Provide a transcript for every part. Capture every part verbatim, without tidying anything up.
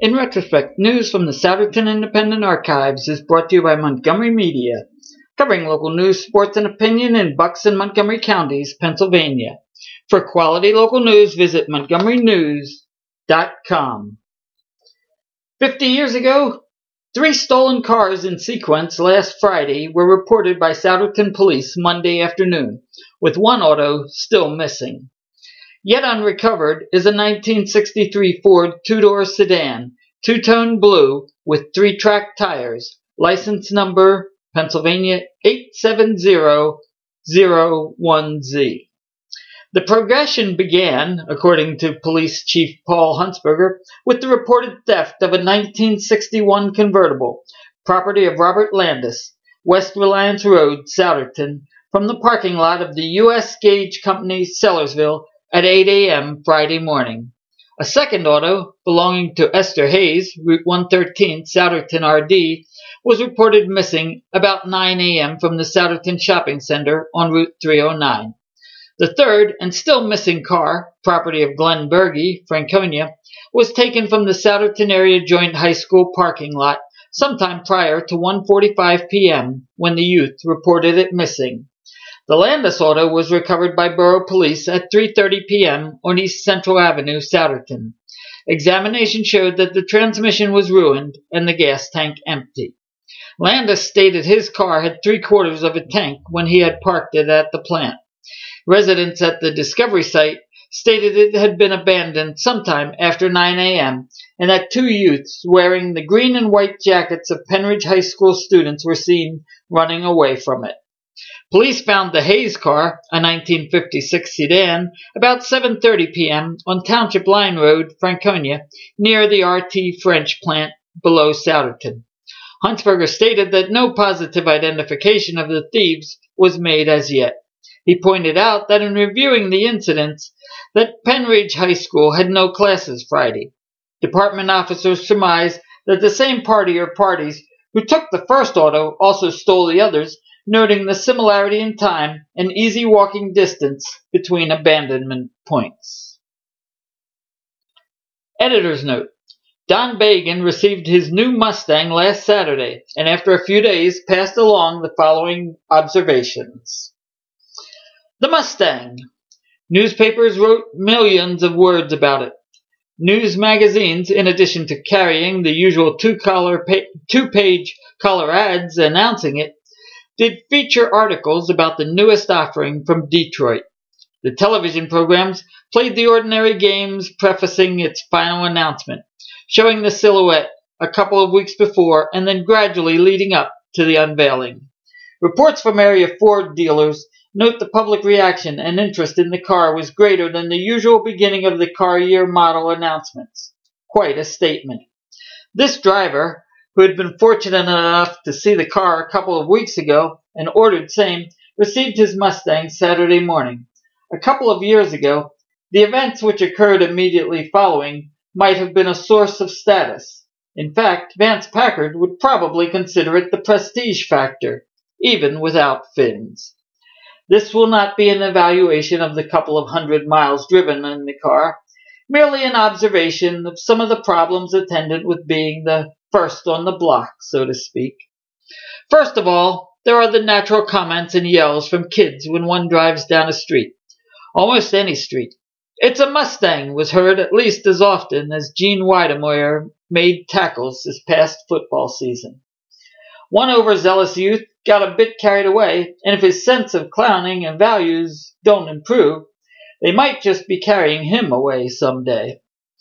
In retrospect, news from the Souderton Independent Archives is brought to you by Montgomery Media, covering local news, sports, and opinion in Bucks and Montgomery counties, Pennsylvania. For quality local news, visit montgomery news dot com. Fifty years ago, three stolen cars in sequence last Friday were reported by Souderton police Monday afternoon, with one auto still missing. Yet unrecovered is a nineteen sixty-three Ford two-door sedan, two-tone blue with three-track tires, license number Pennsylvania eight seven zero zero one Z. The progression began, according to Police Chief Paul Huntsberger, with the reported theft of a nineteen sixty-one convertible, property of Robert Landis, West Reliance Road, Souderton, from the parking lot of the U S Gauge Company, Sellersville, at eight a.m. Friday morning. A second auto, belonging to Esther Hayes, Route one thirteen, Souderton R D, was reported missing about nine a.m. from the Souderton Shopping Center on Route three oh nine. The third and still missing car, property of Glenn Berge, Franconia, was taken from the Souderton Area Joint High School parking lot sometime prior to one forty-five p.m. when the youth reported it missing. The Landis auto was recovered by Borough Police at three thirty p.m. on East Central Avenue, Souderton. Examination showed that the transmission was ruined and the gas tank empty. Landis stated his car had three-quarters of a tank when he had parked it at the plant. Residents at the discovery site stated it had been abandoned sometime after nine a.m. and that two youths wearing the green and white jackets of Penridge High School students were seen running away from it. Police found the Hayes car, a nineteen fifty-six sedan, about seven thirty p.m. on Township Line Road, Franconia, near the R T French plant below Souderton. Huntsberger stated that no positive identification of the thieves was made as yet. He pointed out that in reviewing the incidents, that Penridge High School had no classes Friday. Department officers surmised that the same party or parties who took the first auto also stole the others, noting the similarity in time and easy walking distance between abandonment points. Editor's note: Don Bagan received his new Mustang last Saturday, and after a few days passed along the following observations. The Mustang. Newspapers wrote millions of words about it. News magazines, in addition to carrying the usual two-color pa- two-page color ads announcing it, did feature articles about the newest offering from Detroit. The television programs played the ordinary games prefacing its final announcement, showing the silhouette a couple of weeks before and then gradually leading up to the unveiling. Reports from area Ford dealers note the public reaction and interest in the car was greater than the usual beginning of the car year model announcements. Quite a statement. This driver, who had been fortunate enough to see the car a couple of weeks ago and ordered same, received his Mustang Saturday morning. A couple of years ago, the events which occurred immediately following might have been a source of status. In fact, Vance Packard would probably consider it the prestige factor, even without fins. This will not be an evaluation of the couple of hundred miles driven in the car, merely an observation of some of the problems attendant with being the first on the block, so to speak. First of all, there are the natural comments and yells from kids when one drives down a street. Almost any street. "It's a Mustang" was heard at least as often as Gene Weidemoyer made tackles this past football season. One overzealous youth got a bit carried away, and if his sense of clowning and values don't improve, they might just be carrying him away someday.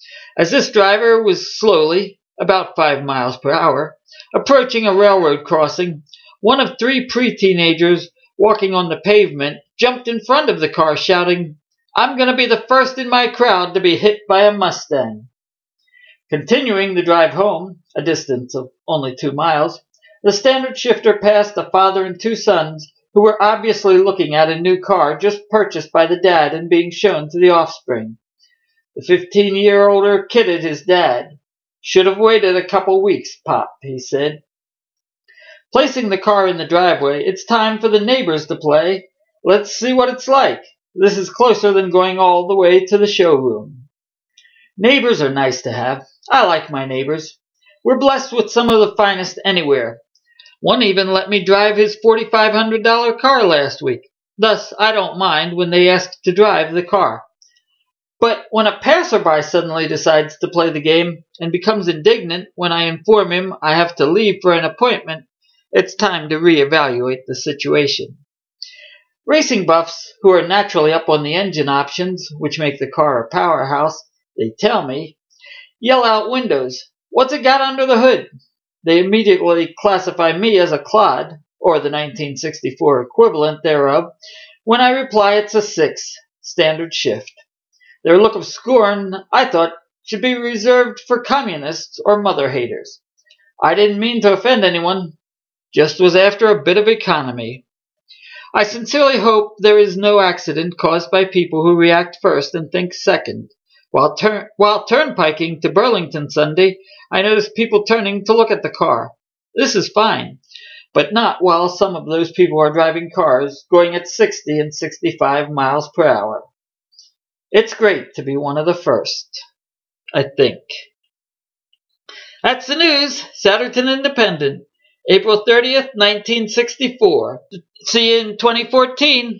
As this driver was slowly, about five miles per hour, approaching a railroad crossing, one of three pre-teenagers walking on the pavement jumped in front of the car shouting, "I'm going to be the first in my crowd to be hit by a Mustang." Continuing the drive home, a distance of only two miles, the standard shifter passed a father and two sons who were obviously looking at a new car just purchased by the dad and being shown to the offspring. The fifteen-year-older kidded his dad. "Should have waited a couple weeks, Pop," he said. Placing the car in the driveway, it's time for the neighbors to play. Let's see what it's like. This is closer than going all the way to the showroom. Neighbors are nice to have. I like my neighbors. We're blessed with some of the finest anywhere. One even let me drive his forty-five hundred dollar car last week. Thus, I don't mind when they ask to drive the car. But when a passerby suddenly decides to play the game and becomes indignant when I inform him I have to leave for an appointment, it's time to reevaluate the situation. Racing buffs, who are naturally up on the engine options, which make the car a powerhouse, they tell me, yell out windows, "What's it got under the hood?" They immediately classify me as a clod, or the nineteen sixty-four equivalent thereof, when I reply it's a six, standard shift. Their look of scorn, I thought, should be reserved for communists or mother haters. I didn't mean to offend anyone, just was after a bit of economy. I sincerely hope there is no accident caused by people who react first and think second. While, turn, while turnpiking to Burlington Sunday, I noticed people turning to look at the car. This is fine, but not while some of those people are driving cars going at sixty and sixty-five miles per hour. It's great to be one of the first, I think. That's the news. Saturton Independent, April thirtieth, nineteen sixty-four. See you in twenty fourteen.